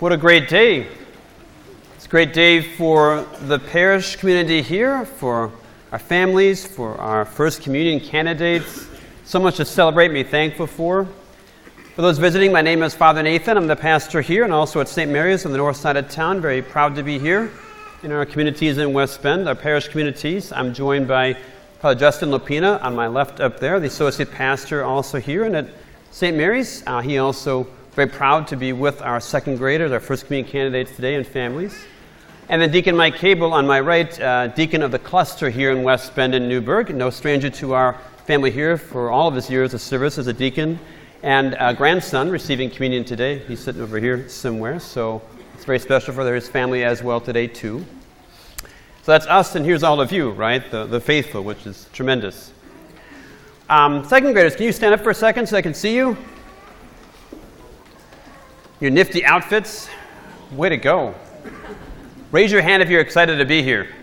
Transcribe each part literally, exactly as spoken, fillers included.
What a great day. It's a great day for the parish community here, for our families, for our First Communion candidates. So much to celebrate and be thankful for. For those visiting, my name is Father Nathan. I'm the pastor here and also at Saint Mary's on the north side of town. Very proud to be here in our communities in West Bend, our parish communities. I'm joined by Father Justin Lopina on my left up there, the associate pastor also here. And at Saint Mary's, uh, he also very proud to be with our second graders, our First Communion candidates today and families. And then Deacon Mike Cable on my right, uh, deacon of the cluster here in West Bend and Newburgh, no stranger to our family here for all of his years of service as a deacon, and a grandson receiving communion today. He's sitting over here somewhere, so it's very special for his family as well today too. So that's us, and here's all of you, right? The, the faithful, which is tremendous. Um, second graders, can you stand up for a second so I can see you? Your nifty outfits. Way to go. Raise your hand if you're excited to be here.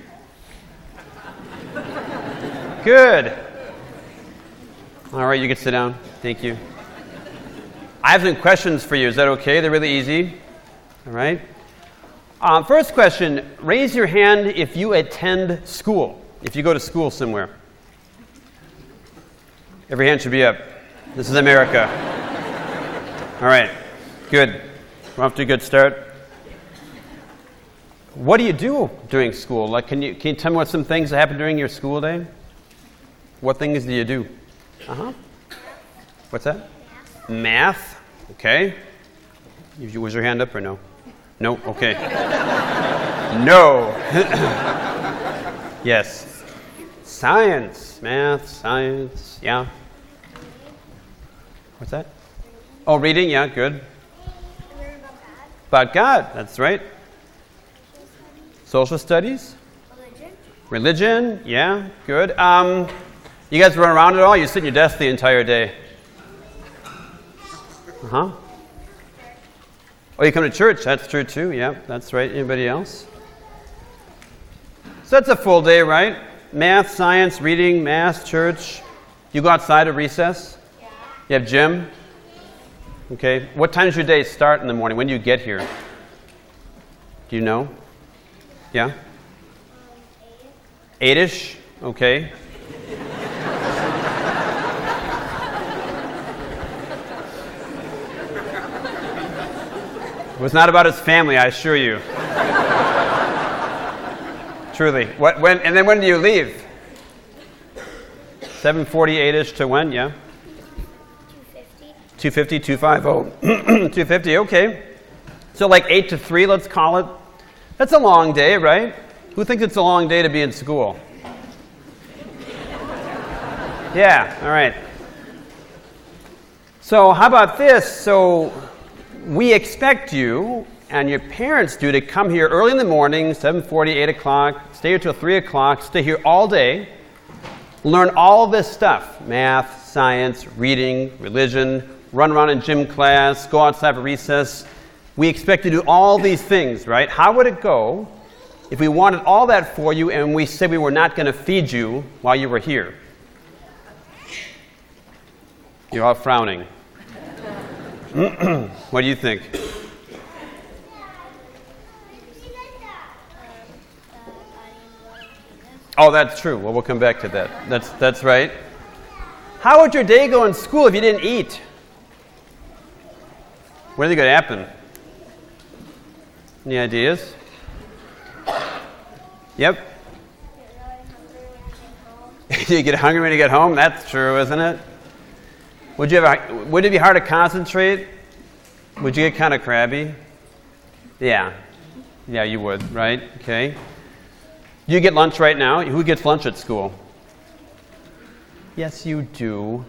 Good. All right, you can sit down. Thank you. I have some questions for you. Is that okay? They're really easy. All right. Um, first question, raise your hand if you attend school, if you go to school somewhere. Every hand should be up. This is America. All right, good. We're off to a good start. What do you do during school? Like, can you can you tell me what some things that happen during your school day? What things do you do? Uh-huh. What's that? Math. Math. Okay. Was your hand up or no? No? Okay. No. Yes. Science. Math, science. Yeah. What's that? Oh, reading. Yeah, good. About God. That's right. Social studies. Religion. Religion. Yeah, good. Um, you guys run around at all? You sit in your desk the entire day. Uh-huh. Oh, you come to church. That's true, too. Yeah, that's right. Anybody else? So that's a full day, right? Math, science, reading, math, church. You go outside at recess? Yeah. You have gym? Okay. What time does your day start in the morning? When do you get here? Do you know? Yeah? Um, eight. Eight-ish? Okay. It was not about his family, I assure you. Truly. What? When? And then when do you leave? seven forty-eight-ish to when? Yeah? two fifty. two fifty, two fifty, okay. So like eight to three, let's call it. That's a long day, right? Who thinks it's a long day to be in school? Yeah, all right. So how about this? So we expect you, and your parents do, to come here early in the morning, seven forty, eight o'clock, stay here till three o'clock, stay here all day, learn all this stuff, math, science, reading, religion, run around in gym class, go outside for recess. We expect you to do all these things, right? How would it go if we wanted all that for you and we said we were not going to feed you while you were here? You're all frowning. What do you think? Oh, that's true. Well, we'll come back to that. That's that's right. How would your day go in school if you didn't eat? What is going to happen? Any ideas? Yep. You get hungry when you get home? That's true, isn't it? Would you have a, would it be hard to concentrate? Would you get kind of crabby? Yeah. Yeah, you would, right? Okay. You get lunch right now. Who gets lunch at school? Yes, you do.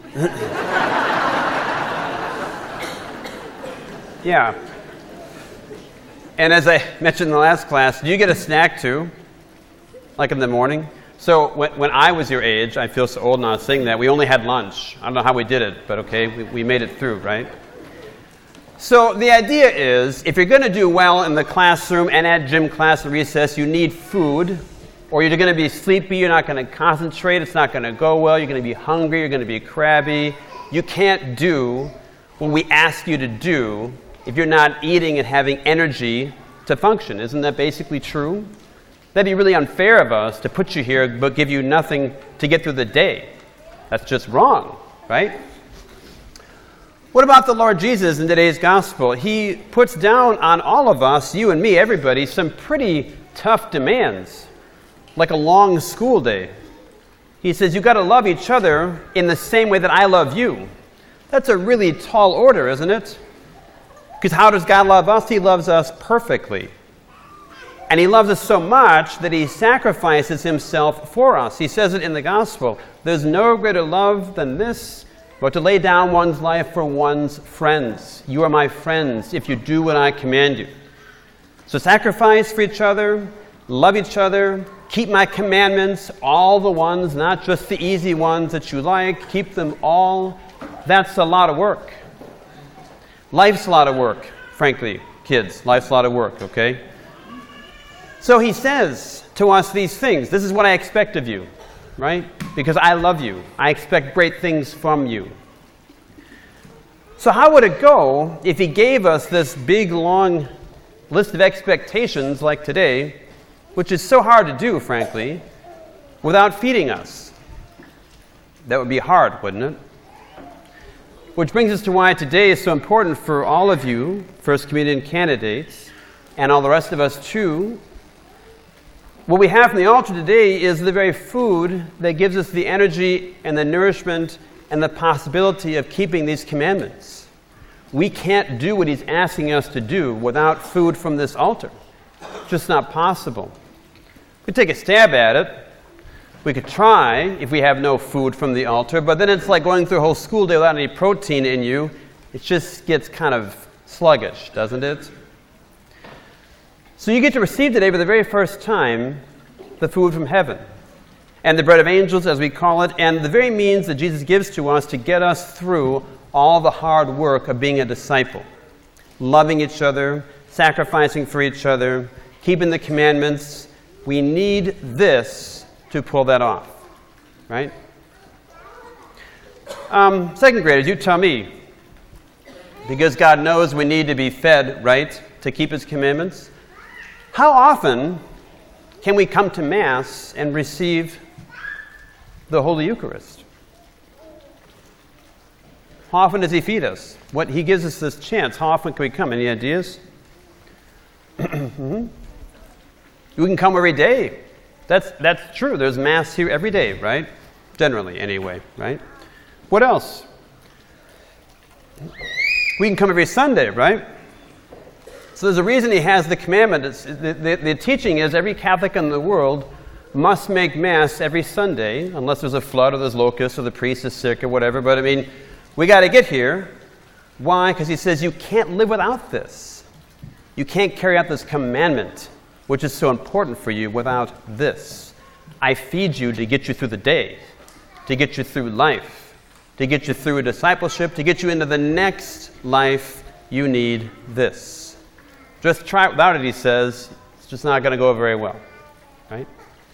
Yeah. And as I mentioned in the last class, do you get a snack too? Like in the morning? So when, when I was your age, I feel so old now saying that, we only had lunch. I don't know how we did it, but okay, we, we made it through, right? So the idea is, if you're going to do well in the classroom and at gym class and recess, you need food, or you're going to be sleepy, you're not going to concentrate, it's not going to go well, you're going to be hungry, you're going to be crabby. You can't do what we ask you to do if you're not eating and having energy to function. Isn't that basically true? That'd be really unfair of us to put you here but give you nothing to get through the day. That's just wrong, right? What about the Lord Jesus in today's gospel? He puts down on all of us, you and me, everybody, some pretty tough demands, like a long school day. He says, you've got to love each other in the same way that I love you. That's a really tall order, isn't it? Because how does God love us? He loves us perfectly. And he loves us so much that he sacrifices himself for us. He says it in the gospel. There's no greater love than this, but to lay down one's life for one's friends. You are my friends if you do what I command you. So sacrifice for each other, love each other, keep my commandments, all the ones, not just the easy ones that you like. Keep them all. That's a lot of work. Life's a lot of work, frankly, kids. Life's a lot of work, okay? So he says to us these things. This is what I expect of you, right? Because I love you. I expect great things from you. So how would it go if he gave us this big, long list of expectations like today, which is so hard to do, frankly, without feeding us? That would be hard, wouldn't it? Which brings us to why today is so important for all of you, First Communion candidates, and all the rest of us too. What we have from the altar today is the very food that gives us the energy and the nourishment and the possibility of keeping these commandments. We can't do what he's asking us to do without food from this altar. It's just not possible. We take a stab at it. We could try if we have no food from the altar, but then it's like going through a whole school day without any protein in you. It just gets kind of sluggish, doesn't it? So you get to receive today for the very first time the food from heaven and the bread of angels, as we call it, and the very means that Jesus gives to us to get us through all the hard work of being a disciple. Loving each other, sacrificing for each other, keeping the commandments. We need this to pull that off, right? Um, second graders, you tell me, because God knows we need to be fed, right, to keep his commandments. How often can we come to Mass and receive the Holy Eucharist? How often does he feed us? What he gives us this chance. How often can we come? Any ideas? mm-hmm. We can come every day. That's that's true. There's Mass here every day, right? Generally, anyway, right? What else? We can come every Sunday, right? So there's a reason he has the commandment. It's, the, the, the teaching is every Catholic in the world must make Mass every Sunday, unless there's a flood or there's locusts or the priest is sick or whatever. But I mean, we got to get here. Why? Because he says you can't live without this. You can't carry out this commandment, which is so important for you, without this. I feed you to get you through the day, to get you through life, to get you through discipleship, to get you into the next life. You need this. Just try it without it, he says. It's just not going to go very well, right?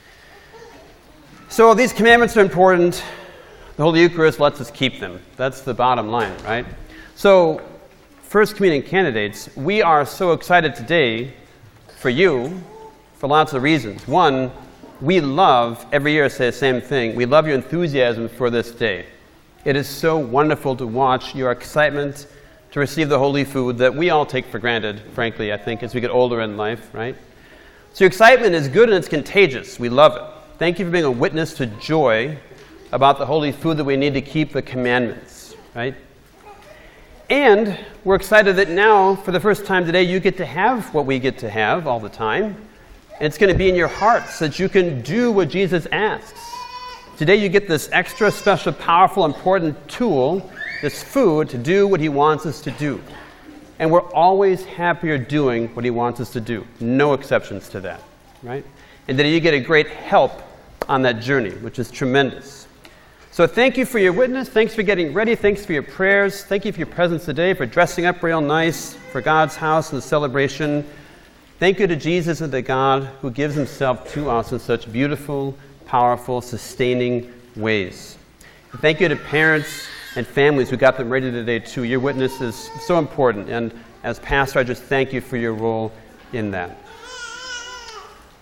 So these commandments are important. The Holy Eucharist lets us keep them. That's the bottom line, right? So, First Communion candidates, we are so excited today for you for lots of reasons. One, we love, every year I say the same thing, we love your enthusiasm for this day. It is so wonderful to watch your excitement to receive the holy food that we all take for granted, frankly, I think, as we get older in life, right? So your excitement is good and it's contagious. We love it. Thank you for being a witness to joy about the holy food that we need to keep the commandments, right? And we're excited that now, for the first time today, you get to have what we get to have all the time. And it's going to be in your heart so that you can do what Jesus asks. Today you get this extra special, powerful, important tool, this food, to do what he wants us to do. And we're always happier doing what he wants us to do. No exceptions to that, right? And today you get a great help on that journey, which is tremendous. So thank you for your witness. Thanks for getting ready. Thanks for your prayers. Thank you for your presence today, for dressing up real nice for God's house and the celebration. Thank you to Jesus and to God who gives himself to us in such beautiful, powerful, sustaining ways. And thank you to parents and families who got them ready today too. Your witness is so important. And as pastor, I just thank you for your role in that.